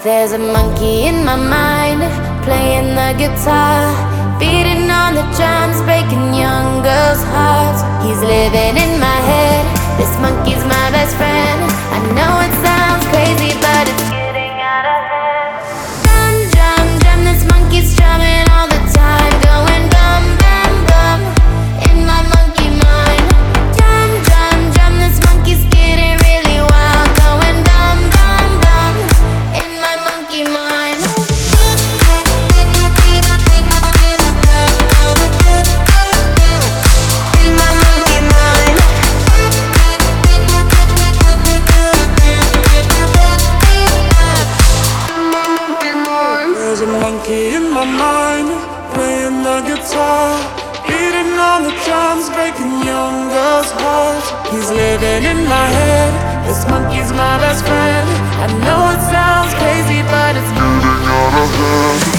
There's a monkey in my mind, playing the guitar, beating on the drums, breaking young girls' hearts. He's living in my head, this monkey's my best friend. I know it sounds crazy, but it's getting out of hand. Drum, drum, drum, this monkey's drumming all the time, going bum, bum, bum, in my monkey mind. Drum, drum, drum, this monkey's getting really wild, going bum, bum, bum, in my monkey mind. There's a monkey in my mind, playing the guitar, beating on the drums, breaking young girls' hearts. He's living in my head, this monkey's my best friend. I know it sounds crazy, but it's getting out of hand.